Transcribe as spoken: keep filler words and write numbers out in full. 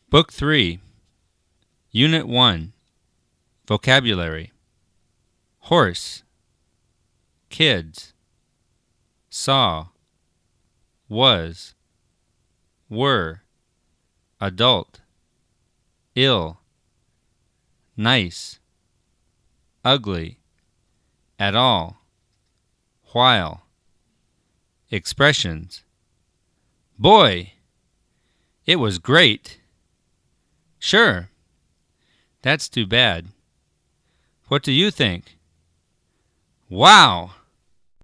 Book three, Unit one, Vocabulary. Horse, kids, saw, was, were, adult, ill, nice, ugly, at all, while. Expressions. Boy, it was great. Sure. That's too bad. What do you think? Wow!